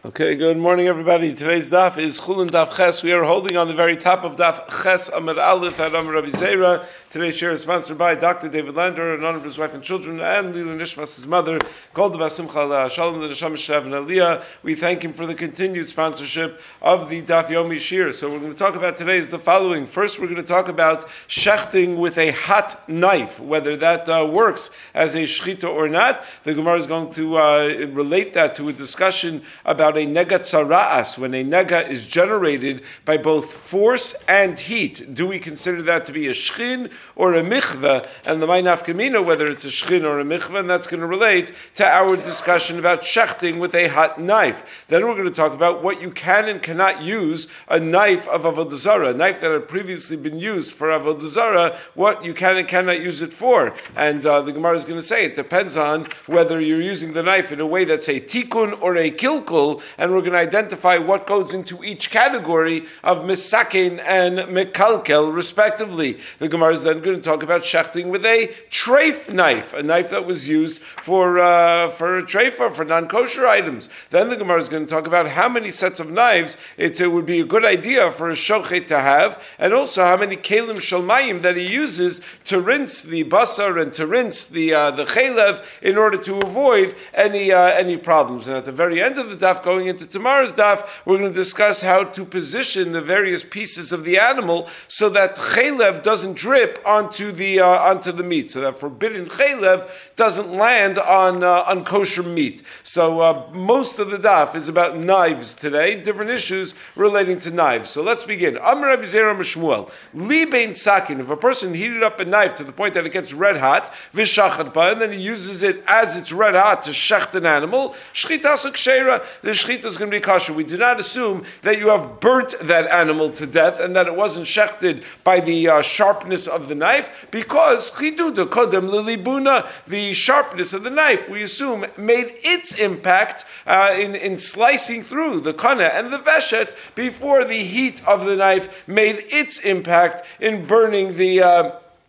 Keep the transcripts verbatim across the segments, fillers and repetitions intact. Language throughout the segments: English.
Okay, good morning, everybody. Today's daf is Chulin Daf Ches. We are holding on the very top of Daf Ches Amar Aleph at Amar Rabbi Zera. Today's share is sponsored by Doctor David Lander, in honor of his wife and children, and Lila Nishmas, his mother, called the Simcha Shalom the Neshama Shav and Aliyah. We thank him for the continued sponsorship of the Daf Yomi Shir. So what we're going to talk about today is the following. First, we're going to talk about shechting with a hot knife, whether that uh, works as a shechita or not. The Gemara is going to uh, relate that to a discussion about a nega tzara'as, when a nega is generated by both force and heat. Do we consider that to be a shchin or a mikveh? And the Ma'in Nafkamina, whether it's a shchin or a mikveh, and that's going to relate to our discussion about shechting with a hot knife. Then we're going to talk about what you can and cannot use a knife of avodah zarah, a knife that had previously been used for avodah zarah, what you can and cannot use it for. And uh, the Gemara is going to say it depends on whether you're using the knife in a way that's a tikkun or a kilkul, and we're going to identify what goes into each category of misakin and mekalkel, respectively. The Gemara is then going to talk about shechting with a treif knife, a knife that was used for uh, for a treifa, for non-kosher items. Then the Gemara is going to talk about how many sets of knives it, it would be a good idea for a shochet to have, and also how many kelim shalmayim that he uses to rinse the basar and to rinse the uh, the chelev in order to avoid any uh, any problems. And at the very end of the daf, going into tomorrow's daf, we're going to discuss how to position the various pieces of the animal so that chelev doesn't drip onto the uh, onto the meat, so that forbidden chelev doesn't land on uh, on kosher meat. So uh, most of the daf is about knives today, different issues relating to knives. So let's begin. Amar Rabbi Zera Mishmuel, li bein sakin. If a person heated up a knife to the point that it gets red hot, v'shachat ba, and then he uses it as it's red hot to shecht an animal, shchitas kshera, the shchita is going to be kosher. We do not assume that you have burnt that animal to death and that it wasn't shechted by the uh, sharpness of the knife, because chiduda kodem lilibuna, the sharpness of the knife, we assume, made its impact uh, in, in slicing through the kana and the veshet before the heat of the knife made its impact in burning the uh,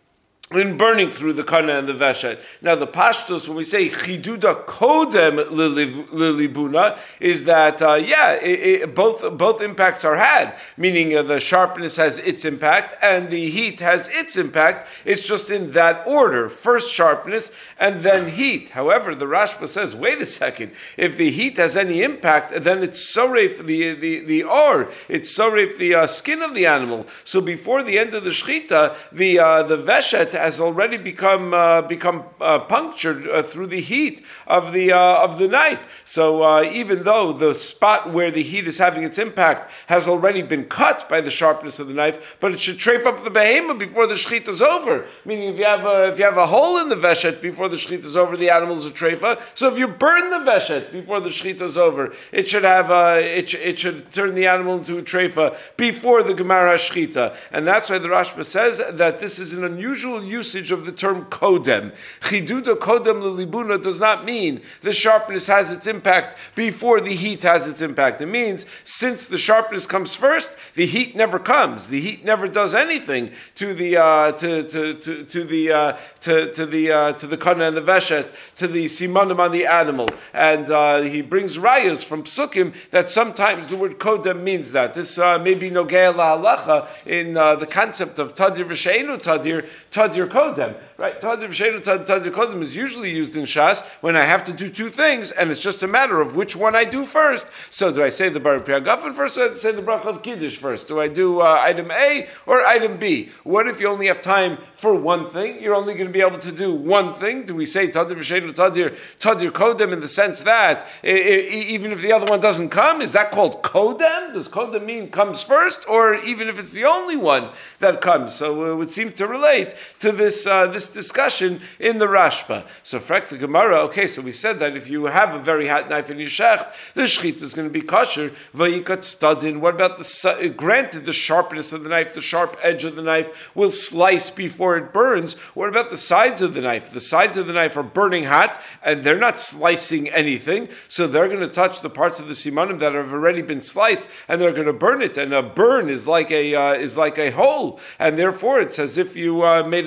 in burning through the kana and the veshet. Now the pashtos, when we say chiduda kodem lilibuna, is that uh, yeah, it, it, both both impacts are had, meaning uh, the sharpness has its impact and the heat has its impact. It's just in that order: first sharpness and then heat. However, the Rashba says, wait a second, if the heat has any impact, then it's soref the the the or it's soref the uh, skin of the animal. So before the end of the shechita, the uh, the veshet has already become uh, become uh, punctured uh, through the heat of the uh, of the knife. So uh, even though the spot where the heat is having its impact has already been cut by the sharpness of the knife, but it should treif up the behemoth before the shechita is over. Meaning, if you have a if you have a hole in the veshet before the shechita is over, the animal is a treifa. So if you burn the veshet before the shechita is over, it should have uh, it sh- it should turn the animal into a treifa before the gemara shechita. And that's why the Rashba says that this is an unusual usage of the term kodem. Chiduda kodem lilibuna does not mean the sharpness has its impact before the heat has its impact. It means since the sharpness comes first, the heat never comes. The heat never does anything to the uh, to, to to to the uh, to to the uh, to the kana and the veshet, to the simanim on the animal. And uh, he brings rayas from psukim that sometimes the word kodem means that. This uh, may be nogea la'alacha in uh, the concept of tadir v'sheinu tadir tadir kodem. Right, tadir v'sheinu tadir kodem is usually used in Shas when I have to do two things, and it's just a matter of which one I do first. So do I say the bar priagafen first, or do I say the bracha of kiddush first? Do I do uh, item A or item B? What if you only have time for one thing? You're only going to be able to do one thing. Do we say tadir v'sheinu tadir tadir kodem in the sense that I, I, even if the other one doesn't come, is that called kodem? Does kodem mean comes first, or even if it's the only one that comes? So it would seem to relate to this uh, this discussion in the Rashba. So frek the Gemara, okay, so we said that if you have a very hot knife in your shecht, the shechita is going to be kosher. Vayikat stadin. What about the, granted the sharpness of the knife, the sharp edge of the knife will slice before it burns. What about the sides of the knife? The sides of the knife are burning hot, and they're not slicing anything, so they're going to touch the parts of the simanim that have already been sliced, and they're going to burn it. And a burn is like a uh, is like a hole, and therefore it's as if you uh, made a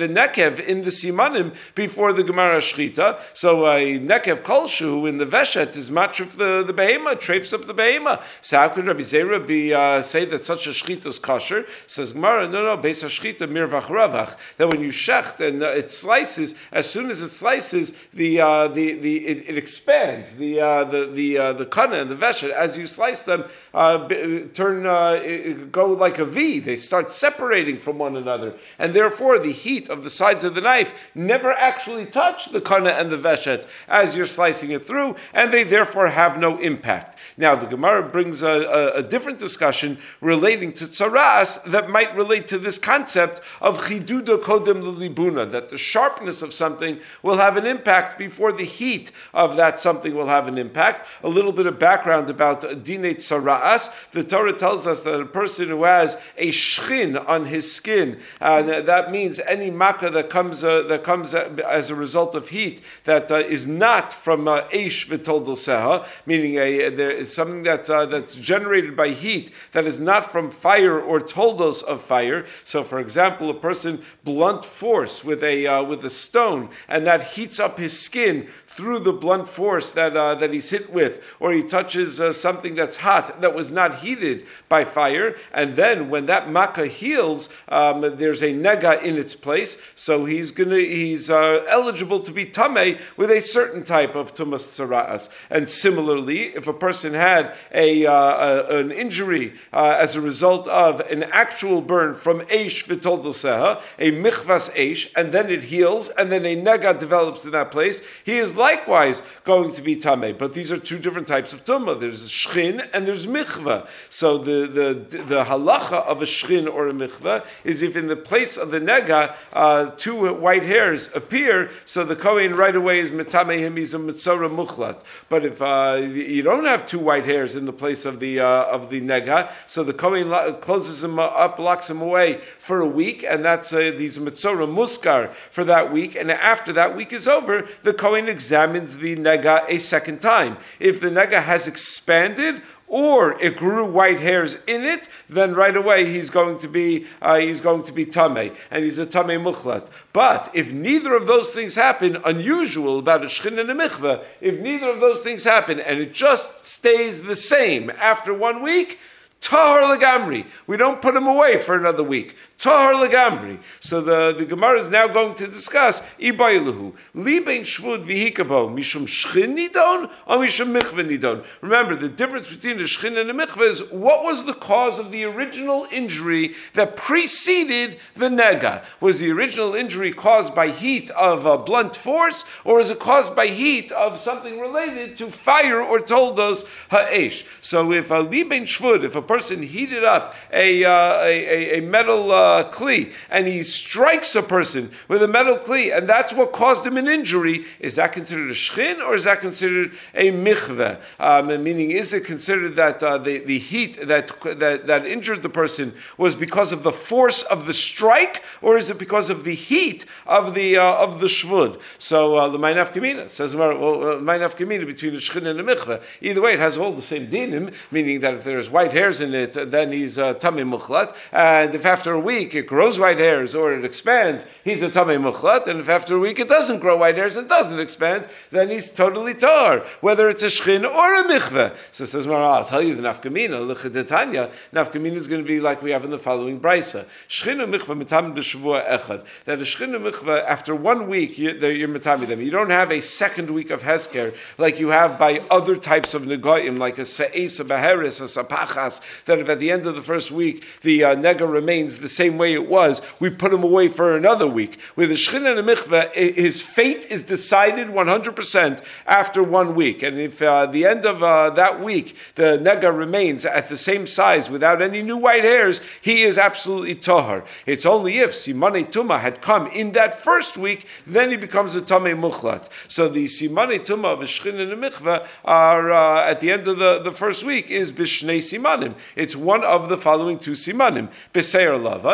nekev in the simanim before the Gemara shchita. So a nekev kolshu in the veshet is matrif the the behema, treifs up the behema. So how could Rabbi Zera be uh, say that such a shchita is kosher? Says Gemara, no, no, beis hashchita mirvach ravach. That when you shecht and uh, it slices, as soon as it slices, the uh, the the it, it expands the uh, the the uh, the kana and the veshet as you slice them uh, turn uh, go like a V. They start separating from one another, and therefore the heat of the sides of the knife never actually touch the kana and the veshet as you're slicing it through, and they therefore have no impact. Now the Gemara brings a, a, a different discussion relating to tzaras that might relate to this concept of chiduda kodem l'libuna, that the sharpness of something will have an impact before the heat of that something will have an impact. A little bit of background about dinei tzaras. The Torah tells us that a person who has a shchin on his skin, uh, that means any makkah that comes uh, that comes as a result of heat that uh, is not from uh, eish v'toldol seha, meaning a, there is something that uh, that's generated by heat that is not from fire or toldos of fire. So, for example, a person blunt force with a uh, with a stone, and that heats up his skin through the blunt force that uh, that he's hit with, or he touches uh, something that's hot that was not heated by fire, and then when that makkah heals, um, there's a nega in its place, so he's gonna he's uh, eligible to be tamei with a certain type of tumas tzara'as. And similarly, if a person had a, uh, a an injury uh, as a result of an actual burn from eish v'toldol seha, a michvas eish, and then it heals, and then a nega develops in that place, he is likewise going to be tamei. But these are two different types of tumah. There's shchin and there's michvah. So the, the, the halacha of a shchin or a michvah is if in the place of the nega, uh, two white hairs appear, so the kohen right away is metamei him, he's a mitzora muchlat. But if uh, you don't have two white hairs in the place of the uh, of the nega, so the kohen lo- closes him up, locks him away for a week, and that's uh, these mitzora muskar for that week. And after that week is over, the kohen examines the nega a second time. If the nega has expanded or it grew white hairs in it, then right away he's going to be uh, he's going to be tamei, and he's a tamei muchlat. But if neither of those things happen, unusual about a shchin and a mikveh, if neither of those things happen and it just stays the same after one week, tahar legamri. We don't put him away for another week. Tahar legamri. So the, the Gemara is now going to discuss Ibayluhu. Libein shvud vihikabo. Mishum shchin nidon or mishum michveh nidon. Remember, the difference between the shchin and the michveh is what was the cause of the original injury that preceded the nega? Was the original injury caused by heat of uh, blunt force, or is it caused by heat of something related to fire or toldos ha'esh? So if a libein shvud, if a person heated up a uh, a, a metal uh, kli and he strikes a person with a metal kli, and that's what caused him an injury, is that considered a shchin or is that considered a michveh? Um, meaning, is it considered that uh, the, the heat that, that that injured the person was because of the force of the strike, or is it because of the heat of the uh, of the shvud? So uh, the Ma'anaf Kamina says, well, Ma'anaf Kamina between the shchin and the michveh. Either way, it has all the same dinim, meaning that if there's white hairs in it, then he's a tamei muchlat, and if after a week it grows white hairs or it expands, he's a tamei muchlat, and if after a week it doesn't grow white hairs and doesn't expand, then he's totally tar, whether it's a shchin or a michveh. So says Mara, I'll tell you the nafkamina, l'chedetanya, nafkamina is going to be like we have in the following brisa. Shchin and michveh mitam b'shavua echad. That a shchin and michveh, after one week, you, you're mitami them. You don't have a second week of hesker like you have by other types of negoim, like a se'es, a beheris, a sapachas, that if at the end of the first week the uh, nega remains the same way it was, we put him away for another week. With a shchin and a michveh, his fate is decided one hundred percent after one week. And if uh, the end of uh, that week the nega remains at the same size without any new white hairs, he is absolutely tahar. It's only if simanei tumah had come in that first week, then he becomes a tamei muchlat. So the simanei tumah of a shchin and a michveh are uh, at the end of the, the first week is bishnei simanim. It's one of the following two simanim. Beseir lavan,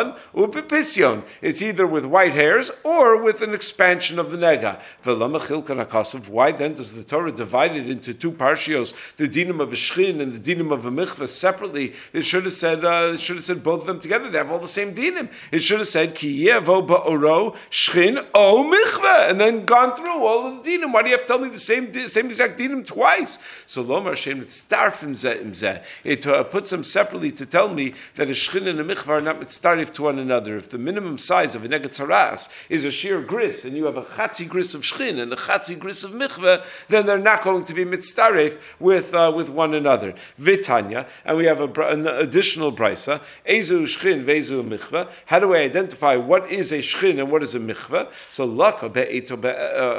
b'dam u'b'pisyon. It's either with white hairs or with an expansion of the nega. V'lama chilkan hakasuv. Why then does the Torah divide it into two parshios, the dinim of a shchin and the dinim of a mikveh separately? It should have said uh, it should have said both of them together. They have all the same dinim. It should have said ki yevo ba'oro shchin o mikveh, and then gone through all of the dinim. Why do you have to tell me the same same exact dinim twice? So lomar shem mitzdarfim zeh im zeh. It uh, puts them separately to tell me that a shchin and a mikveh are not mitzdarif to one another. If the minimum size of a negat saras is a sheer gris, and you have a chatzi gris of shchin and a chatzi gris of mikveh, then they're not going to be mitzdarif with uh, with one another. Vitanya, and we have a, an additional brisa. Ezu shchin ve'ezu mikveh. How do we identify what is a shchin and what is a mikveh? So laka be'etz or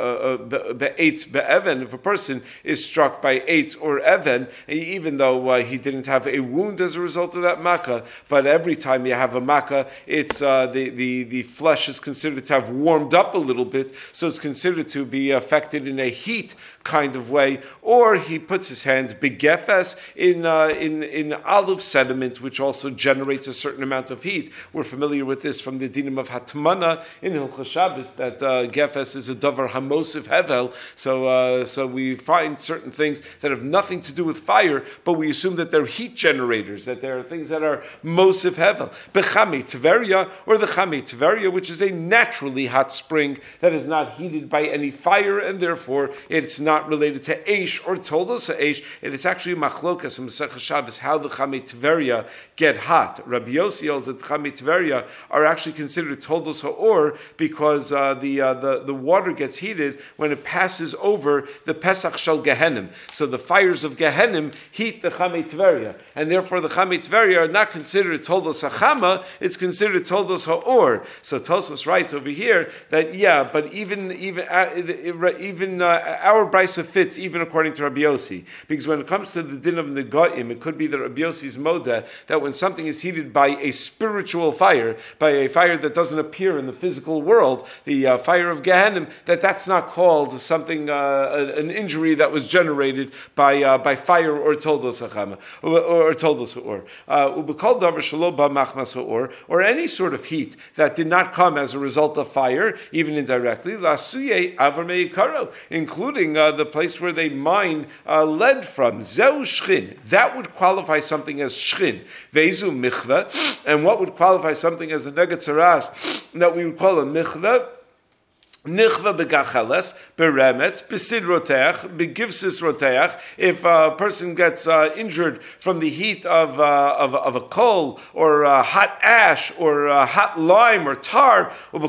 be'etz be'even. If a person is struck by eitz or even, even though uh, he didn't have a wound as a result of that makkah, but every time you have a makkah, it's uh, the, the, the flesh is considered to have warmed up a little bit, so it's considered to be affected in a heat kind of way, or he puts his hand begefes in uh, in in olive sediment, which also generates a certain amount of heat. We're familiar with this from the dinim of Hatmana in Hilchos Shabbos, that uh, gefes is a davar hamosiv hevel. So uh, so we find certain things that have nothing to do with fire, but we assume that they're heat generators, that there are things that are mosiv hevel. Bechami Tveria, or the Chami Tveria, which is a naturally hot spring that is not heated by any fire, and therefore it's not related to Eish or Toldos Eish. It is actually machlokas in Masechah Shabbos how the Chamei Tveria get hot. Rabbi Yossi holds that the Chamei Tveria are actually considered Toldos Ha'or because uh, the, uh, the the water gets heated when it passes over the Pesach Shel Gehenim. So the fires of Gehenim heat the Chamei Tveria, and therefore the Chamei Tveria are not considered Toldos Hachama, it's considered Toldos Ha'or. So Tosfos writes over here that yeah, but even even uh, even uh, our brisa fits even according to Rabbi Yossi, because when it comes to the din of Negoim, it could be that Rabbi Yossi's moda that when something is heated by a spiritual fire, by a fire that doesn't appear in the physical world, the uh, fire of Gehenim, that that's not called something uh, an injury that was generated by uh, by fire or toldos hachama or, or toldos or ubekol davar shelo ba machmas or or any sort of heat that did not come as a result of fire, even indirectly, lasuye avar meikaro, including uh, the place where they mine uh, lead from. Zeu shchin. That would qualify something as shchin. Veizu michveh. And what would qualify something as a negat saras that we would call a michveh? Nichva begacheles, beremetz, besid roteach, begivsis roteach. If a person gets uh, injured from the heat of, uh, of of a coal or uh, hot ash or uh, hot lime or tar, or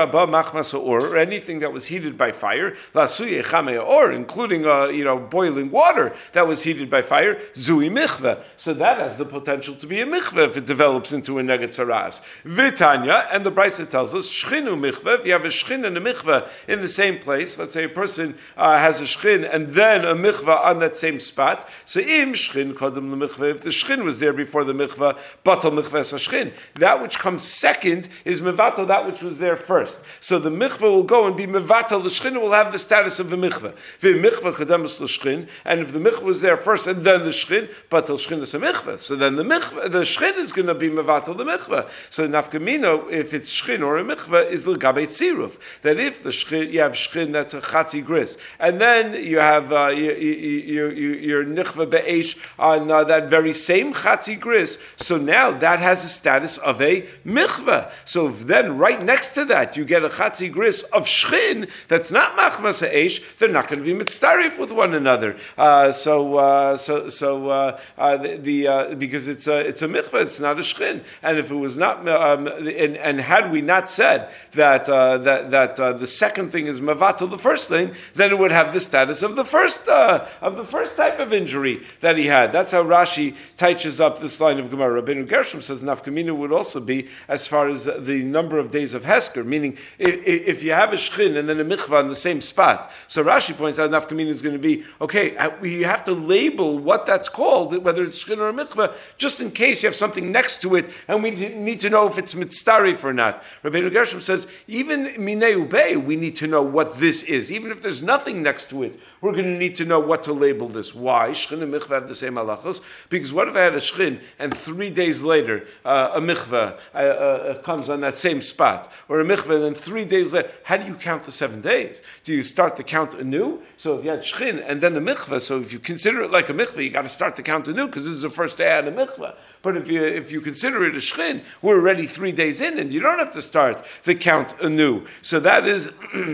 or anything that was heated by fire, or including uh, you know boiling water that was heated by fire, zui michva. So that has the potential to be a michva if it develops into a negat saras. Vitanya, and the Brisa tells us shchinu michva. If you have a shchin and a michva in the same place, let's say a person uh, has a shchin and then a mikvah on that same spot. So im shchin kodem l'mikvah, if the shchin was there before the mikvah, batal mikvah es shchin. That which comes second is mevatel that which was there first. So the mikvah will go and be mevatel. The shchin will have the status of the mikvah. V'mikvah kodemus l'shchin, and if the mikvah was there first and then the shchin, batal shchin is a mikvah. So then the mikvah, the shchin is going to be mevatel the mikvah. So nafkamino, if it's shchin or a mikvah, is l'gabei tziruf. That if the shchin, you have shchin that's a chatzi gris, and then you have uh, you, you, you, your nichva be'esh on uh, that very same chatzi gris. So now that has a status of a michva. So then right next to that you get a chatzi gris of shchin that's not machmas ha'esh. They're not going to be mitzdarif with one another. Uh, so uh, so so uh, uh, the, the uh, because it's a it's a michva, it's not a shchin. And if it was not, um, and, and had we not said that uh, that that uh, the second thing is mavatal the first thing, then it would have the status of the first uh, of the first type of injury that he had. That's how Rashi teaches up this line of Gemara. Rabbeinu Gershom says nafkamina would also be as far as the number of days of Hesker, meaning if, if you have a shchin and then a mikvah in the same spot. So Rashi points out nafkamina is going to be, okay, you have to label what that's called, whether it's shchin or a mikvah, just in case you have something next to it and we need to know if it's mitzdarif or not. Rabbeinu Gershom says even minei ubei, say we need to know what this is. Even if there's nothing next to it, we're going to need to know what to label this. Why? Shchin and mikveh have the same halachos. Because what if I had a shchin and three days later uh, a mikveh uh, uh, comes on that same spot? Or a mikveh and then three days later, how do you count the seven days? Do you start the count anew? So if you had shchin and then a mikveh, so if you consider it like a mikveh, you got to start the count anew because this is the first day I had a mikveh. But if you if you consider it a shchin, we're already three days in and you don't have to start the count anew. So that is...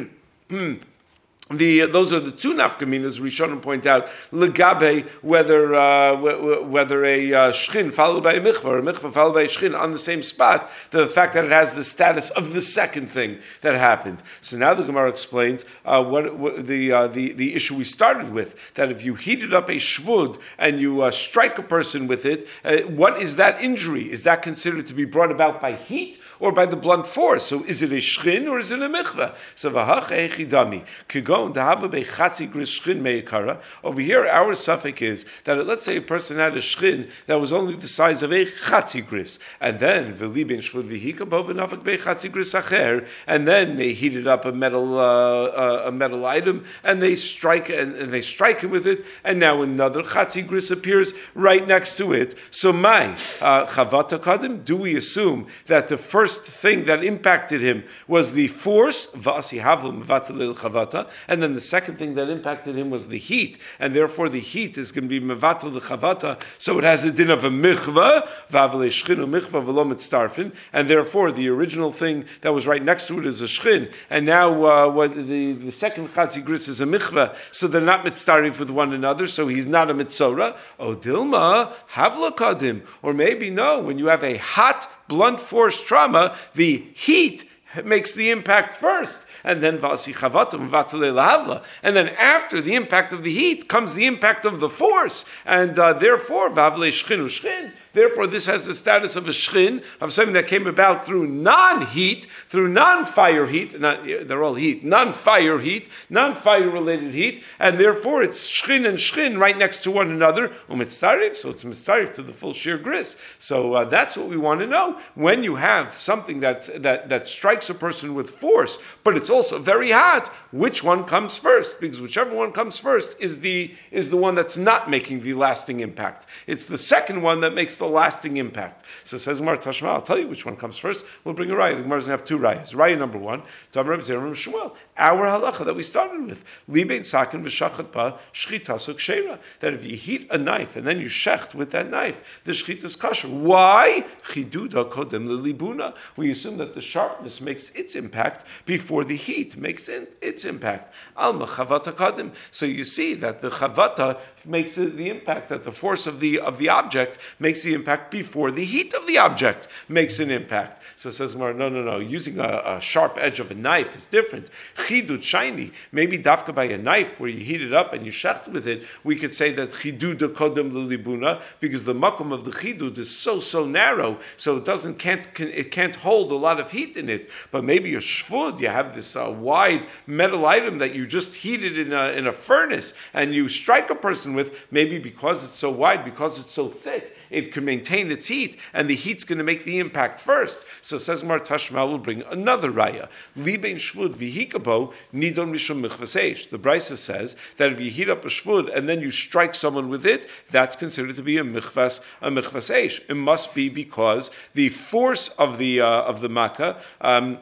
The uh, those are the two nafkaminas. Rishonim point out legabe whether uh, w- whether a uh, shchin followed by a mikvah or a mikvah followed by a shchin on the same spot. The fact that it has the status of the second thing that happened. So now the Gemara explains uh, what, what the uh, the the issue we started with. That if you heated up a shvud and you uh, strike a person with it, uh, what is that injury? Is that considered to be brought about by heat or by the blunt force? So is it a shchin or is it a mikvah? So v'hach echidami kigon dahaba bechatzi gris shchin meikara. Over here, our suffix is that let's say a person had a shchin that was only the size of a chatzi gris, and then v'li ben shvud v'hika bo v'nafik bechatzi gris acher, and then they heated up a metal uh, uh, a metal item and they strike and, and they strike him with it, and now another chatzi gris appears right next to it. So my uh, chavata kadim. Do we assume that the first First thing that impacted him was the force, v'asi havlu mevatel chavata, and then the second thing that impacted him was the heat, and therefore the heat is going to be mevatel the chavata, so it has a din of a mikvah, v'avle shchinu mikvah v'lo mitztarfin, and therefore the original thing that was right next to it is a shchin, and now uh, what the, the second chatzi gris is a mikvah, so they're not mitztarif with one another, so he's not a mitzora. O dilma havla kadim, or maybe no, when you have a hot blunt force trauma, the heat makes the impact first, and then vasi chavatum vatzale lahavla, and then after the impact of the heat comes the impact of the force, and uh, therefore vavle shchinu shchin. Therefore, this has the status of a shchin, of something that came about through non-heat, through non-fire heat, not, they're all heat, non-fire heat, non-fire related heat, and therefore it's shchin and shchin right next to one another, umitzarif, so it's mitzarif to the full sheer gris. So uh, that's what we want to know. When you have something that, that, that strikes a person with force, but it's also very hot, which one comes first? Because whichever one comes first is the, is the one that's not making the lasting impact. It's the second one that makes the lasting impact. So it says Gemara Tashma, I'll tell you which one comes first. We'll bring a raya. The Gemara's going to have two rayas. Raya number one, Tamar Zerah Shmuel, our halacha that we started with. Libein sakin v'shachat ba shchita so kshera. That if you heat a knife and then you shecht with that knife, the shchita is kosher. Why? Chiduda kodem lelibuna. We assume that the sharpness makes its impact before the heat makes in its impact. Alma chavata kadim. So you see that the chavata makes it the impact, that the force of the of the object makes the impact before the heat of the object makes an impact. So it says, no, no, no. Using a, a sharp edge of a knife is different. Chidud shiny. Maybe dafka by a knife where you heat it up and you shecht with it, we could say that chidud kodem lelibuna, because the makom of the chidud is so so narrow, so it doesn't can't can, it can't hold a lot of heat in it. But maybe a shvud, you have this uh, wide metal item that you just heated in a in a furnace and you strike a person with, maybe because it's so wide, because it's so thick, it can maintain its heat, and the heat's going to make the impact first. So says Mar Tashma will bring another raya. Libein shvud v'hikabo nidon mishum michvaseish. The Brisa says that if you heat up a shvud and then you strike someone with it, that's considered to be a michvas a michvaseish. It must be because the force of the uh, of the makkah Um,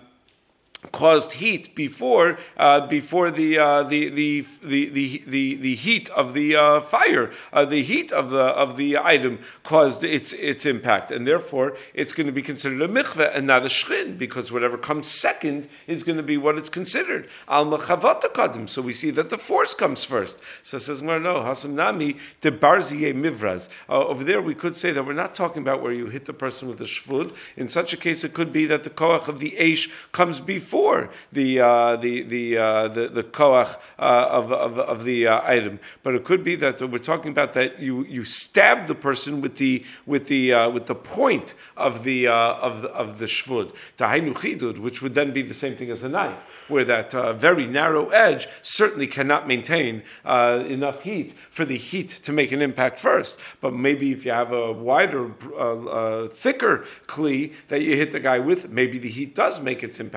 caused heat before uh, before the, uh, the, the the the the the heat of the uh, fire, uh, the heat of the of the item caused its its impact, and therefore it's going to be considered a mikveh and not a shchin, because whatever comes second is going to be what it's considered. Al machavata kadim. So we see that the force comes first. So it says no, hasam nami de barziye mivraz. Uh, over there we could say that we're not talking about where you hit the person with a shvud. In such a case, it could be that the koach of the eish comes before. Before the uh, the the, uh, the the koach uh, of, of of the uh, item, but it could be that we're talking about that you, you stab the person with the with the uh, with the point of the uh, of the of the shvud, tahainu chidud, which would then be the same thing as a knife, where that uh, very narrow edge certainly cannot maintain uh, enough heat for the heat to make an impact first. But maybe if you have a wider, uh, uh, thicker kli that you hit the guy with, maybe the heat does make its impact first.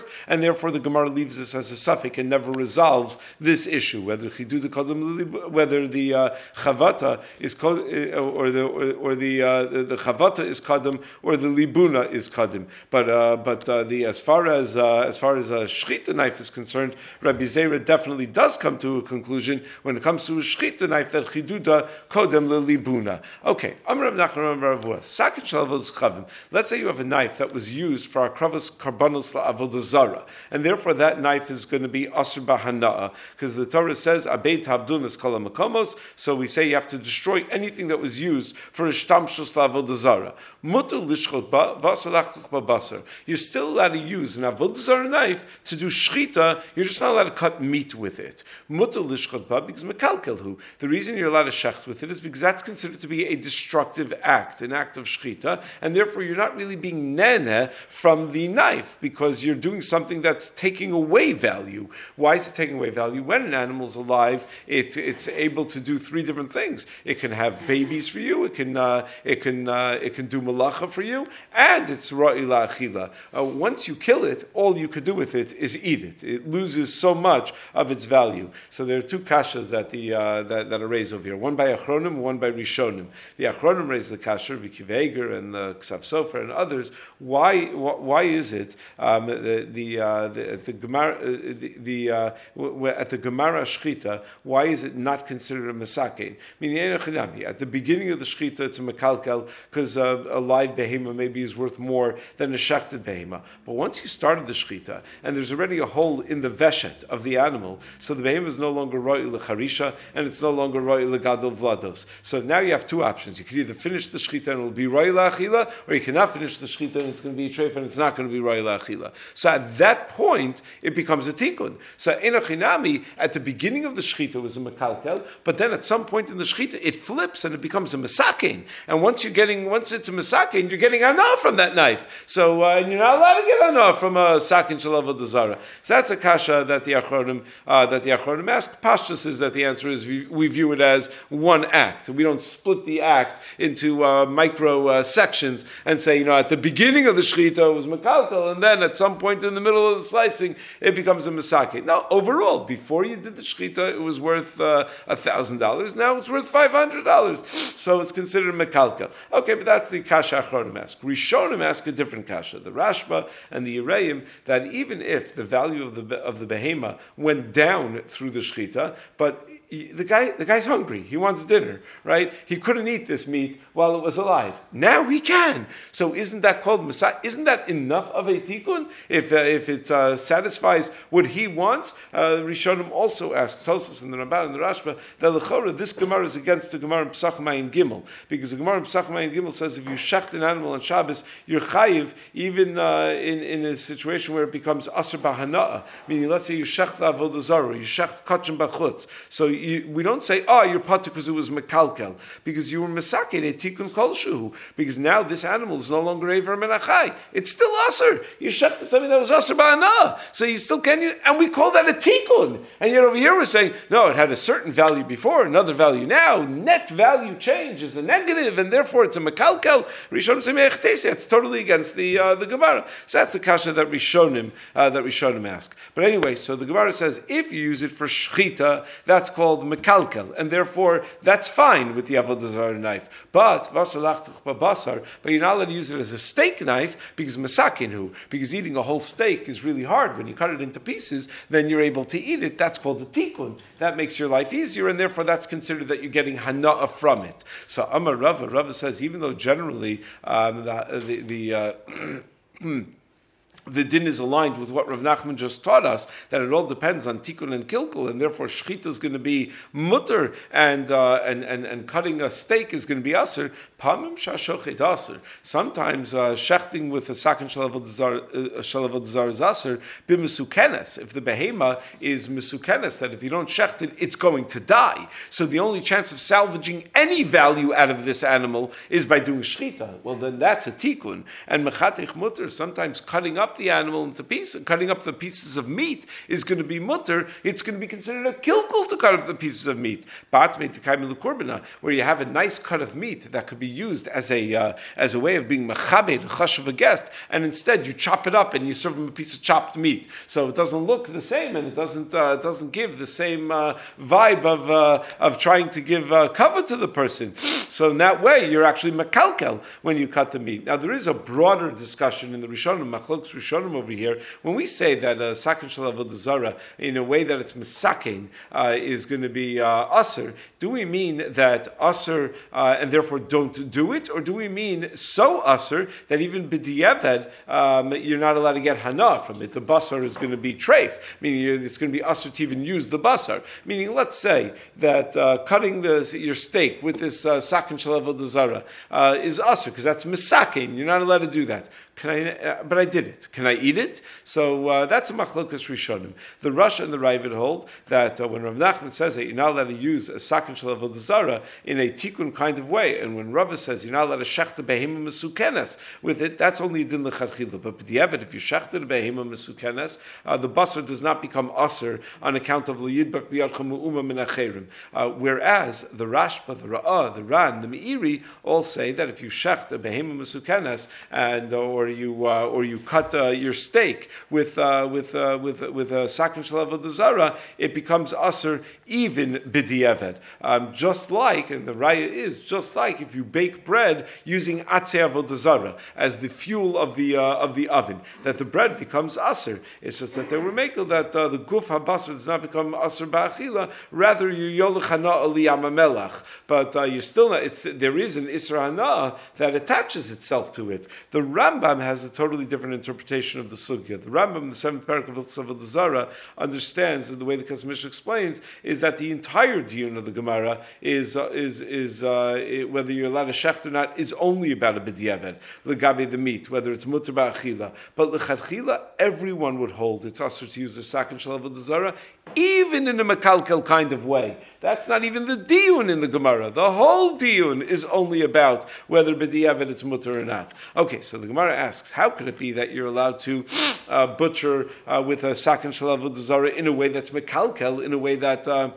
and therefore the Gemara leaves this as a suffix and never resolves this issue, whether chiduda kadam, whether the uh, chavata is or the or, or the, uh, the the chavata is kadam or the libuna is kadam. But uh, but uh, the as far as uh, as far as a shchita knife is concerned, Rabbi Zera definitely does come to a conclusion when it comes to a shchita knife that chiduda kodem lelibuna. Okay, Amar Rav Nachman Rav Avua, sakin shalavos chavim. Let's say you have a knife that was used for akravas karbanos la'avodah zara, and therefore that knife is going to be asur b'hana'a, because the Torah says abeit habdunas kol hamakomos. So we say you have to destroy anything that was used for ishtamshus la'avodah zara. Mutar lishchot ba v'asur lachtuch b'basar. You're still allowed to use an avodah zara knife to do shchita. You're just not allowed to cut meat with it. Mutar lishchot ba because mekalkelhu. The reason you're allowed to shecht with it is because that's considered to be a destructive act, an act of shchita, and therefore you're not really being nene from the knife because you're doing something that's taking away value. Why is it taking away value? When an animal's alive, it, it's able to do three different things. It can have babies for you. It can uh, it can uh, it can do malacha for you, and it's ra'i la'achila. Uh, once you kill it, all you could do with it is eat it. It loses so much of its value. So there are two kashas that the uh, that, that are raised over here. One by Achronim, one by Rishonim. The Achronim raised the kasha, Vikiveger and the Ksav Sofer and others. Why why is it um, the the uh, the, the Gemara uh, the, the uh, w- at the Gemara Shchita? Why is it not considered a masakein? Meaning at the beginning of the Shchita it's a mekalkel because uh, a live behema maybe is worth more than a shechted behema. But once you started the Shchita and there's already a hole in the veshet of the animal, so the behema is no longer roi lecharisha and it's no longer roi legadol vlados. So now you have two options. You can either finish the Shchita and it will be roi la'achila, or you cannot finish the Shchita and it's going to be a treif and it's not going to be roi la'achila. So at that point, it becomes a tikkun. So enochinami, at the beginning of the Shchita was a mekalkel, but then at some point in the Shchita, it flips and it becomes a masakein. And once you're getting, once it's a masakein, you're getting anah from that knife. So uh, and you're not allowed to get anah from a sakin shalav dazara. So that's a kasha that the achronim uh, that the achronim ask. Pashtus is that the answer is we, we view it as one act. We don't split the act into uh, micro uh, sections and say, you know, at the beginning of the shchita it was mekalkel, and then at some point in the middle of the slicing it becomes a masake. Now, overall, before you did the shchita, it was worth a uh, thousand dollars. Now it's worth five hundred dollars, so it's considered mekalkel. Okay, but that's the kasha achronim ask. Rishonim ask a different kasha. The Rashba and the Yereim that even if the value of the of the behema went down through the shchita, but the guy, the guy's hungry. He wants dinner, right? He couldn't eat this meat while it was alive. Now he can. So isn't that called Messiah? Isn't that enough of a tikkun? If uh, if it uh, satisfies what he wants, uh, Rishonim also ask Tosfos and the Ramban and the Rashba that l'chora this Gemara is against the Gemara in Pesach Mayin Gimel, because the Gemara in Pesach Mayin Gimel says if you shecht an animal on Shabbos, you're chayiv even uh, in in a situation where it becomes asur b'hana'a. Meaning, let's say you shecht avodah zarah, you shecht kachim b'chutz. So You, we don't say, oh, you're patur because it was mekalkel, because you were mesaken a tikkun kolshu, because now this animal is no longer aver menachai. It's still aser. You shechted something that was aser ba'ana, so you still can you, and we call that a tikkun. And yet over here we're saying, no, it had a certain value before, another value now. Net value change is a negative, and therefore it's a mekalkel. Rishonim say me'echtesi. It's totally against the uh, the Gemara. So that's the kasha that Rishonim uh, that Rishonim ask. But anyway, so the Gemara says if you use it for shchita, that's called mekalkel, and therefore that's fine with the avodah zarah knife. But vasalachtuch babasar, but you're not allowed to use it as a steak knife because masakinu, because eating a whole steak is really hard. When you cut it into pieces, then you're able to eat it. That's called a tikkun. That makes your life easier, and therefore that's considered that you're getting hana'ah from it. So Amar Rava, Rava says even though generally um, the the, the uh, the din is aligned with what Rav Nachman just taught us, that it all depends on tikkun and kilkul, and therefore shchita is going to be mutter, and uh, and and and cutting a steak is going to be aser. Pamim shashochet aser. Sometimes uh, shechting with a sakin shalavot zar is aser b'mesukenes. If the behema is mesukenes, that if you don't shecht it, it's going to die. So the only chance of salvaging any value out of this animal is by doing shchita. Well, then that's a tikkun. And mechatich mutter, sometimes cutting up up the animal into pieces, cutting up the pieces of meat is going to be mutter, it's going to be considered a kilkul to cut up the pieces of meat. Where you have a nice cut of meat that could be used as a uh, as a way of being machabed, chash of a guest, and instead you chop it up and you serve him a piece of chopped meat. So it doesn't look the same, and it doesn't uh, it doesn't give the same uh, vibe of uh, of trying to give uh, cover to the person. So in that way, you're actually makalkel when you cut the meat. Now there is a broader discussion in the Rishonim, Machlokes Rishonim over here. When we say that a sakin shel avodah zara in a way that it's misakin uh, is going to be uh, aser, do we mean that aser uh, and therefore don't do it, or do we mean so aser that even b'diavad um, you're not allowed to get hana from it? The basar is going to be treif, meaning it's going to be aser to even use the basar. Meaning, let's say that uh, cutting the, your steak with this uh, sakin shel avodah zara uh, is aser because that's misakin. You're not allowed to do that. Can I? Uh, but I did it. Can I eat it? So uh, that's a machlokas rishonim. The Rosh and the Ravid hold that uh, when Rav Nachman says that you're not allowed to use a sakin shel avodah zara in a tikkun kind of way, and when Rava says you're not allowed to shechta behema mesukenes with it, that's only a din lechatchila. But b'diavad, if you shechta the behema mesukenes, uh, the basar does not become aser on account of liyidbak biyadchem u'uma min acherim. Uh, whereas the Rashba, the Ra'ah, the Ran, the Meiri all say that if you shechta behema mesukenes and uh, or you uh, or you cut uh, your steak with uh, with uh, with with a sakin shel avodah zara, it becomes aser even b'diavad. Um, just like, and the raya is just like if you bake bread using atzei avodah zara as the fuel of the uh, of the oven, that the bread becomes aser. It's just that they were making that uh, the guf habasar does not become aser ba'achila. Rather, you yolach hana aliyam melach. But uh, you still not. It's there is an isra hana that attaches itself to it. The Rambam has a totally different interpretation of the sugya. The Rambam in the seventh parak of Hilchos Avodah Zara understands, and the way the Chazon Ish explains, is that the entire diyun of the Gemara is uh, is is uh, it, whether you're allowed to shecht or not is only about a b'diavad legabe the meat, whether it's mutar ba'achila. But lechatchila, everyone would hold it's asur to use a sakin shel avodah zara, even in a mekalkel kind of way. That's not even the diyun in the Gemara. The whole diyun is only about whether b'diavad it's mutar or not. Okay, so the Gemara asks, how could it be that you're allowed to uh, butcher uh, with a sakin shel avodah zara in a way that's mekalkel, in a way that uh,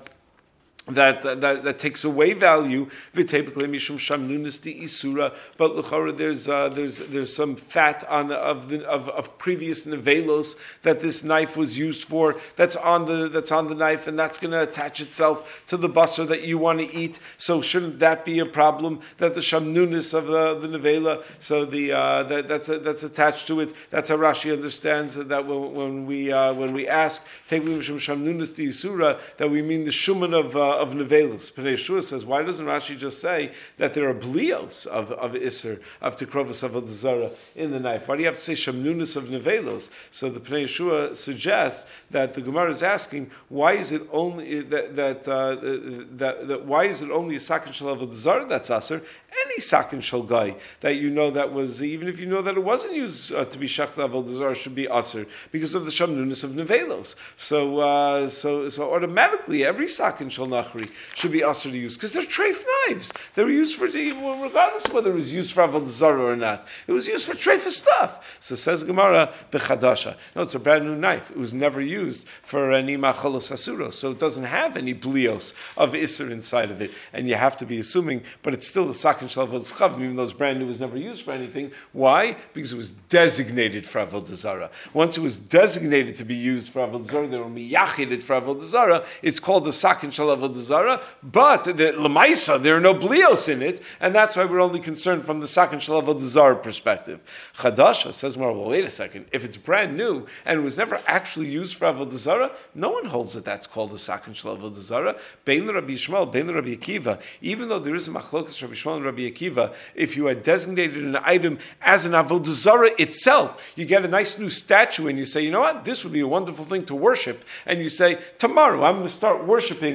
That, uh, that that takes away value, v'tepikle mishum shamnunis di isura. But l'chora, there's uh, there's there's some fat on the, of the of, of previous nevelos that this knife was used for. That's on the that's on the knife, and that's going to attach itself to the basar that you want to eat. So shouldn't that be a problem? That the shamnunis of the the nevela, so the uh, that that's a, that's attached to it. That's how Rashi understands that when, when we uh, when we ask tepikle mishum shamnunis di isura, that we mean the shuman of uh, of nevelus. Pnei Yeshua says, why doesn't Rashi just say that there are blios of, of Isser, of Tekrovas Avodah Zara in the knife? Why do you have to say Shamnunis of nevelus? So the Pnei Yeshua suggests that the Gemara is asking, why is it only that that uh, that, that why is it only a sakin shel avodah zara that's aser? Any sakin shel guy that you know that was, even if you know that it wasn't used uh, to be shachta avodah zara, should be aser because of the shamnunis of nevelos. So uh, so so automatically every sakin shel nachri should be aser to use because they're treif knives. They were used for regardless of whether it was used for avodah zara or not. It was used for treif stuff. So says Gemara bechadasha. No, it's a brand new knife. It was never used for any machalos asuros, so it doesn't have any blios of iser inside of it, and you have to be assuming, but it's still the sakin shel avodah chav, even though it's brand new, it was never used for anything. Why? Because it was designated for avodah zara. Once it was designated to be used for avodah zara, they were miyachided for avodah zara. It's called the sakin shel avodah zara, but the lemaisa there are no blios in it, and that's why we're only concerned from the sakin shel avodah zara perspective. Chadasha says more. Well, wait a second. If it's brand new and it was never actually used for avodah zara, no one holds that that's called the sakin shel avodah zara. Bein Rabbi Yishmael, bein Rabbi Akiva. Even though there is a machlokas Rabbi Yishmael and Rabbi Akiva, if you had designated an item as an avodah zara itself, you get a nice new statue and you say, you know what, this would be a wonderful thing to worship, and you say, tomorrow I'm going to start worshiping this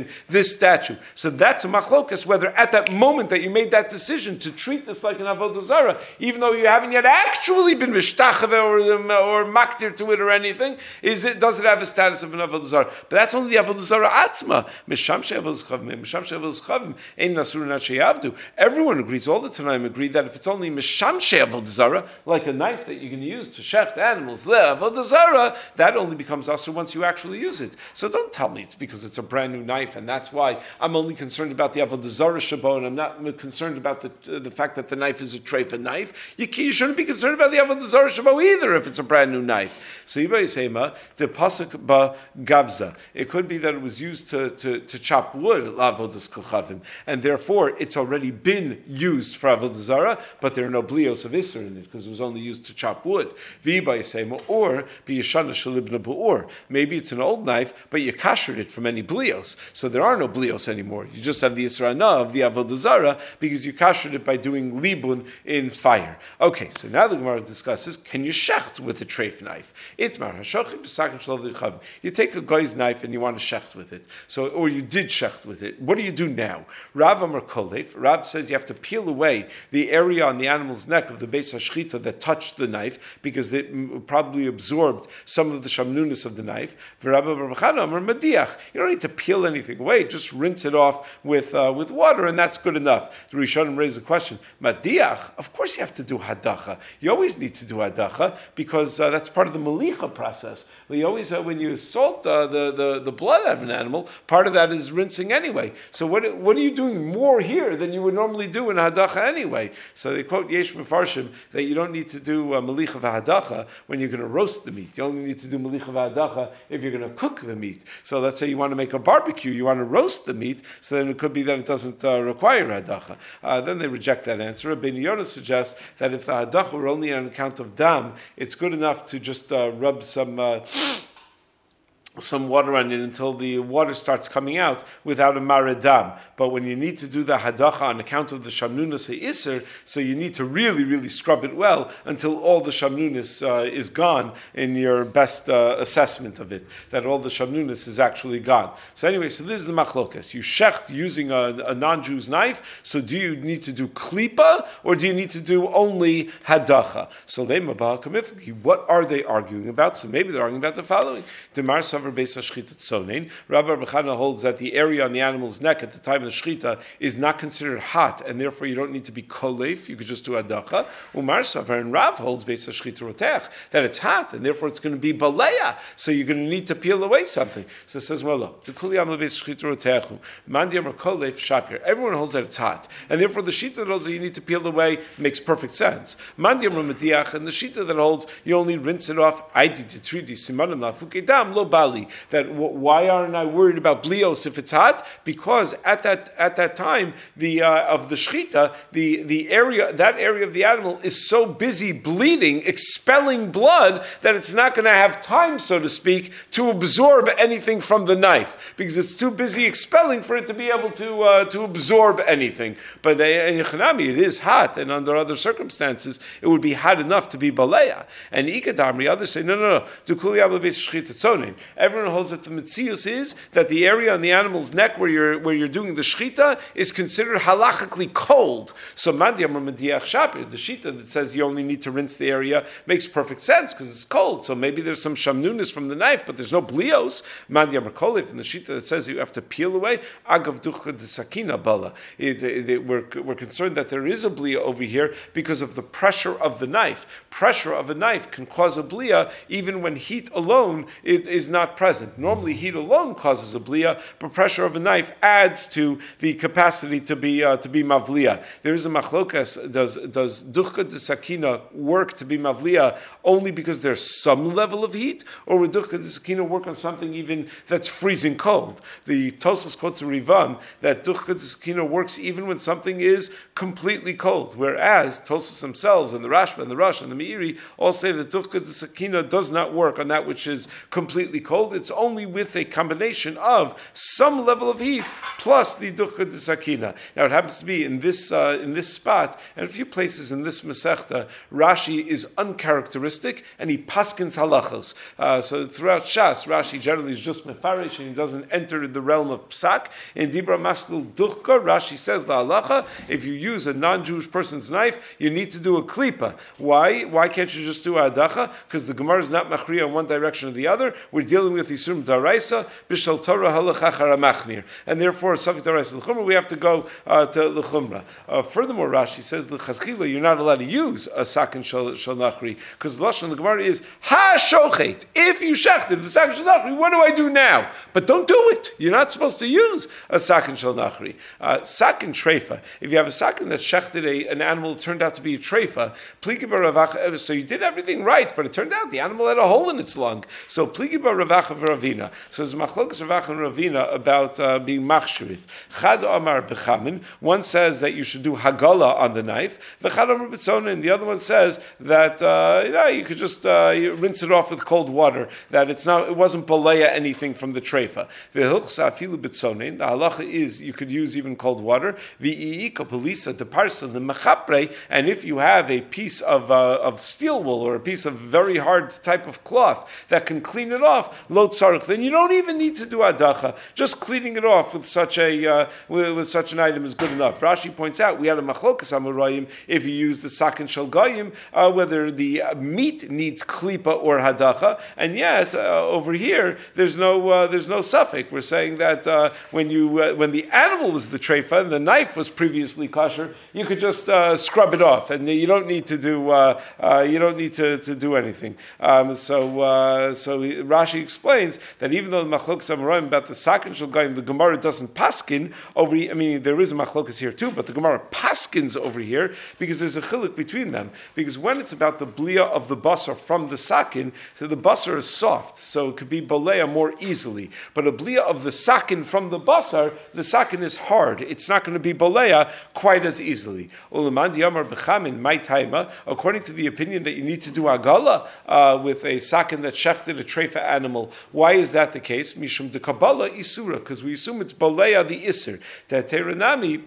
this statue. So that's a machlokas, whether at that moment that you made that decision to treat this like an avodah zarah, even though you haven't yet actually been mishtachave or, or maktir to it or anything, is it, does it have a status of an avodah zarah? But that's only the avodah zarah atzma. Misham she'avodah chavim, misham she'avodah chavim, ein nasur not she'yavdu. Everyone agrees, all the Tanaim agree that if it's only misham she'avodah zarah, like a knife that you can use to shecht animals, le'avodah zarah, that only becomes asur once you actually use it. So don't tell me it's because it's a brand new knife, and that's why I'm only concerned about the avodah zarah shabo, and I'm not concerned about the uh, the fact that the knife is a treifa knife. You, you shouldn't be concerned about the avodah zarah shabo either if it's a brand new knife. So Yibai Yisema, the pasuk ba gavza. It could be that it was used to, to, to chop wood, la'avodas kochavim, and therefore it's already been used for avodah zarah, but there are no blios of isser in it because it was only used to chop wood. Yibai Yisema, or biyashana shalibna ba'ur. Maybe it's an old knife, but you kashered it from any blios, so there are no blios anymore. You just have the isra of the avodah zarah because you kashered it by doing libun in fire. Okay, so now the Gemara discusses: can you shecht with a treif knife? It's mar hashochim b'sakin shel avdei. You take a guy's knife and you want to shecht with it. So, or you did shecht with it. What do you do now? Rav Amar Kolev. Rav says you have to peel away the area on the animal's neck of the beis hashchita that touched the knife because it probably absorbed some of the shamnunis of the knife. V'Rav Amar Bechana Amar Madiach. You don't need to peel anything away. Just rinse it off with uh, with water, and that's good enough. The Rishonim raise a question. Madiach. Of course, you have to do hadacha. You always need to do hadacha because uh, that's part of the malicha process. We always, uh, when you salt uh, the, the, the blood out of an animal, part of that is rinsing anyway. So what what are you doing more here than you would normally do in hadacha anyway? So they quote Yesh Mefarshim that you don't need to do uh, malicha v'hadacha when you're going to roast the meat. You only need to do malicha v'hadacha if you're going to cook the meat. So let's say you want to make a barbecue, you want to roast the meat, so then it could be that it doesn't uh, require hadacha. Uh, then they reject that answer. Rabbeinu Yonah suggests that if the hadacha were only on account of dam, it's good enough to just uh, rub some uh, some water on it until the water starts coming out without a maradam. But when you need to do the hadacha on account of the shamnunas ha'isr, so you need to really, really scrub it well until all the shamnunas uh, is gone in your best uh, assessment of it, that all the shamnunas is actually gone. So anyway, so this is the machlokas. You shecht using a, a non-Jew's knife, so do you need to do klipa, or do you need to do only hadacha? So what are they arguing about? So maybe they're arguing about the following. Demar Rabbi Bechana holds that the area on the animal's neck at the time of the shchita is not considered hot, and therefore you don't need to be kolef. You could just do adacha. Umar Savar and Rav holds beis hashchita rotech that it's hot, and therefore it's going to be baleya. So you're going to need to peel away something. So it says, well, no. To kuliyam beis hashchita rotechu mandiam or kolef shapir. Everyone holds that it's hot, and therefore the shita that holds that you need to peel away makes perfect sense. Mandiam or madiach, and the shita that holds you only rinse it off. Aidi to treat simanim lafukedam lo bali. That why aren't I worried about blios if it's hot? Because at that at that time the uh, of the shchita, the the area that area of the animal is so busy bleeding, expelling blood that it's not going to have time, so to speak, to absorb anything from the knife because it's too busy expelling for it to be able to uh, to absorb anything. But in Yechanami it is hot, and under other circumstances it would be hot enough to be baleya. And Ikadamri, others say no, no, no. Dukuli ablabeis shchita tzonin. Everyone holds that the mitzius is that the area on the animal's neck where you're where you're doing the shchita is considered halachically cold. So mandiam or mediach shapir, the shita that says you only need to rinse the area makes perfect sense because it's cold. So maybe there's some shamnunis from the knife, but there's no blios. Mandiam or kolif, and the shita that says you have to peel away. Agav ducha de sakina bala. We're we're concerned that there is a blia over here because of the pressure of the knife. Pressure of a knife can cause a blia even when heat alone it is not present. Normally, heat alone causes a blia, but pressure of a knife adds to the capacity to be uh, to be mavlia. There is a machlokas. Does does duchka de sakina work to be mavlia only because there's some level of heat, or would duchka de sakina work on something even that's freezing cold? The Tosfos quotes a Rivan that duchka de sakina works even when something is completely cold, whereas Tosfos themselves and the Rashba and the Rosh and the Meiri all say that duchka de sakina does not work on that which is completely cold. cold. It's only with a combination of some level of heat plus the ducha de sakina. Now it happens to be in this uh, in this spot and a few places in this Masechta, Rashi is uncharacteristic and he paskins halachos. Uh, so throughout Shas, Rashi generally is just mefarish and he doesn't enter the realm of psak. In Dibra Maskul Duchka, Rashi says la halacha, if you use a non-Jewish person's knife, you need to do a klipa. Why? Why can't you just do a adacha? Because the Gemara is not machriya in one direction or the other. We're dealing with Yisurim Daraisa, Bishal Torah halacha charamachnir. And therefore, Safik Daraisa l'chumra, we have to go uh, to l'chumra. Uh, furthermore, Rashi says, l'chadchila, you're not allowed to use a sakin shal nachri, because the lashon of the Gemara is ha shochet. If you shechted the sakin shal nachri, what do I do now? But don't do it. You're not supposed to use a sakin shal nachri. Uh, sakin treifa. If you have a sakin that shechted a, an animal, turned out to be a treifa, so you did everything right, but it turned out the animal had a hole in its lung. So pligi bar ravacha v'ravina. So there's machlokas ravacha and ravina about uh, being machshirit. Chad amar bechamin. One says that you should do hagala on the knife. V'chad amar b'tzonin. And the other one says that uh, you know, you could just uh, you rinse it off with cold water. That it's not, it wasn't boleya anything from the treifa. V'hilchsa afilu b'tzonin. The halacha is you could use even cold water. V'iika polisa de parsa the mechapre. And if you have a piece of uh, of steel wool or a piece of very hard type of cloth that can clean it off, lo tzarich, then you don't even need to do adacha. Just cleaning it off with such a uh, with, with such an item is good enough. Rashi points out we had a machlokas amorayim if you use the sakin shel goyim uh, whether the uh, meat needs klipa or hadacha, and yet uh, over here there's no uh, there's no suffix. We're saying that uh, when you uh, when the animal was the treifa and the knife was previously kosher, you could just uh, scrub it off, and you don't need to do uh, uh, you don't need to, to do anything. Um, so uh, so Rashi explains that even though the machlokas amoraim about the sakin shel goyim, the Gemara doesn't paskin over. I mean, there is a machlokas here too, but the Gemara paskins over here because there's a chiluk between them. Because when it's about the blia of the basar from the sakin, so the basar is soft, so it could be boleya more easily. But a blia of the sakin from the basar, the sakin is hard. It's not going to be boleya quite as easily. Uleman diyamar b'chamin my taima, according to the opinion that you need to do agala uh, with a sakin that shechted a treifa animal. Why is that the case? Mishum de kabbalah isura, because we assume it's boleya the iser. Teteranami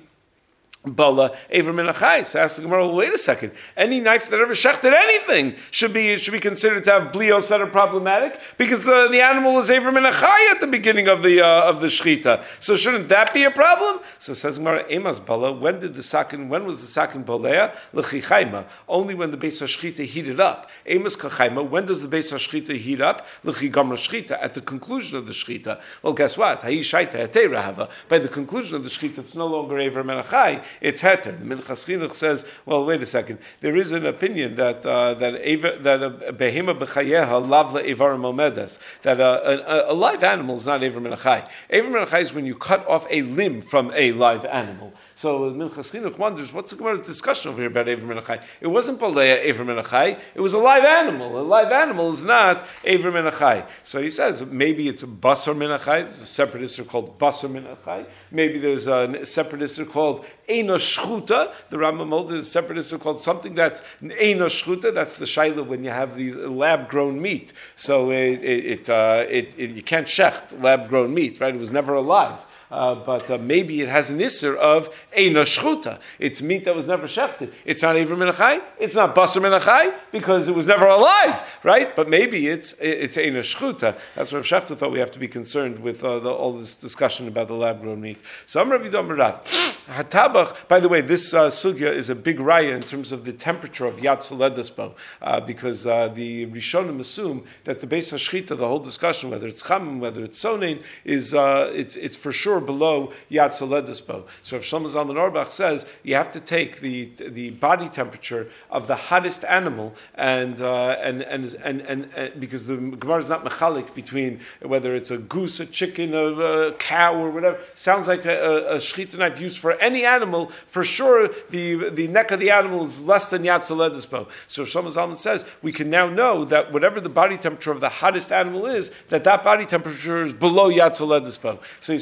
Bala Aver Menachai. So ask the Gemara, well, wait a second. Any knife that ever shechted anything should be should be considered to have blios that are problematic because the, the animal was Aver Menachai at the beginning of the uh, of the shechita. So shouldn't that be a problem? So says Gemara, Emas Bala. When did the sakin? When was the sakin bolea? L'chichayma. Only when the beis hashchita heated up. Emas kachayma. When does the beis hashchita heat up? L'chigamra shchita. At the conclusion of the shchita. Well, guess what? Hayi shaita etei rahava. By the conclusion of the shchita, it's no longer Aver Menachai. It's heter. The Minchas Chinuch says, well, wait a second. There is an opinion that uh, that a, that a behema b'chayeha lavla evarim omedes, that a, a, a live animal is not ever menachai. Ever menachai is when you cut off a limb from a live animal. So Minchas Chinuch wonders, what's the Gemara's discussion over here about ever menachai? It wasn't Balea ever menachai. It was a live animal. A live animal is not ever menachai. So he says maybe it's a basar menachai. There's a separate issue called basar menachai. Maybe there's a separate issue called Eino Shchuta. The Rambam holds a separate issue called something that's Eino Shchuta. That's the shaila when you have these lab-grown meat. So it, it, it, uh, it, it you can't shecht lab-grown meat, right? It was never alive. Uh, but uh, maybe it has an isser of eino shchuta. It's meat that was never shechted. It's not Eivor Menachai. It's not Basar Menachai because it was never alive, right? But maybe it's it's eino shchuta. That's what Shechta thought we have to be concerned with uh, the, all this discussion about the lab-grown meat. So I'm Rav Yidom Rav. Hatabach. By the way, this uh, sugya is a big raya in terms of the temperature of Yad Soledespo, uh, because uh, the Rishonim assume that the Beis Hashchita, the whole discussion, whether it's Chamim, whether it's Sonein, is uh, it's it's for sure below Yad Soledespo. So if Shlomo Zalman Auerbach says you have to take the the body temperature of the hottest animal and uh, and, and, and and and because the Gemara is not mechalik between whether it's a goose, a chicken, a, a cow, or whatever. Sounds like a, a, a shechita knife used for any animal. For sure, the the neck of the animal is less than Yad Soledespo. So Shlomo Zalman says we can now know that whatever the body temperature of the hottest animal is, that that body temperature is below Yad Soledespo. So he says forty.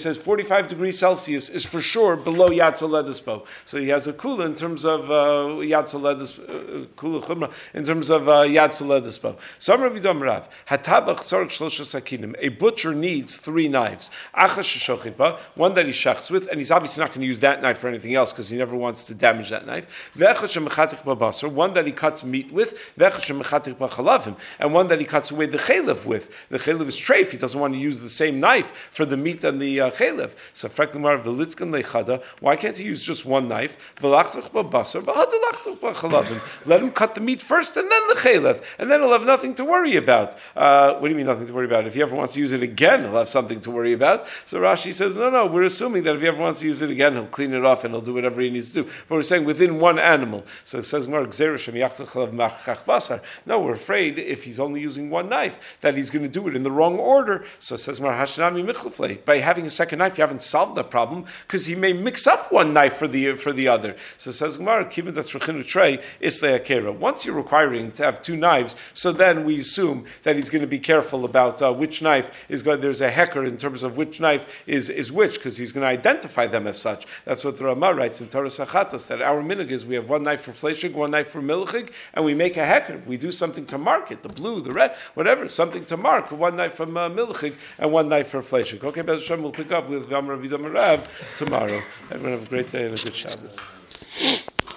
forty-five degrees Celsius is for sure below Yad Soledispo. So he has a kula in terms of uh, Yad Soledispo, kula chumra in terms of uh, Yad Soledispo. So Amar Vidam Rav, hatabach tzarich shlosha sakinim. A butcher needs three knives. Achas sheshochet ba, one that he shechs with, and he's obviously not going to use that knife for anything else because he never wants to damage that knife. Ve'echad shemechatich ba basar, one that he cuts meat with. Ve'echad shemechatich ba chalavim, and one that he cuts away the chalev with. The chalev is treif. He doesn't want to use the same knife for the meat and the uh, chalev. So freklimar v'litzkan leichada. Why can't he use just one knife? V'lachtich ba basar, v'hadalachtich ba chalavim. Let him cut the meat first and then the chalev, and then he'll have nothing to worry about. Uh, what do you mean nothing to worry about? If he ever wants to use it again, he'll have something to worry about. So Rashi says, no, no, we're assuming that if he ever wants to use it again, he'll clean it off and he'll do whatever he needs to do. But we're saying within one animal. So it says, no, we're afraid if he's only using one knife, that he's going to do it in the wrong order. So it says, by having a second knife, you haven't solved that problem because he may mix up one knife for the for the other. So it says, once you're requiring to have two knives, so then we assume that he's going to be careful about uh, which knife is going. There's a hecker in terms of which knife is, is which, because he's going to identify them as such. That's what the Ramah writes in Torah Sachatos, that our minhag is we have one knife for fleshig, one knife for milchig, and we make a hecker. We do something to mark it, the blue, the red, whatever, something to mark. One knife from uh, milchig and one knife for fleshig. Okay, Bez Hashem, we'll pick up with Amar Vidam Rav tomorrow. Everyone have a great day and a good Shabbos.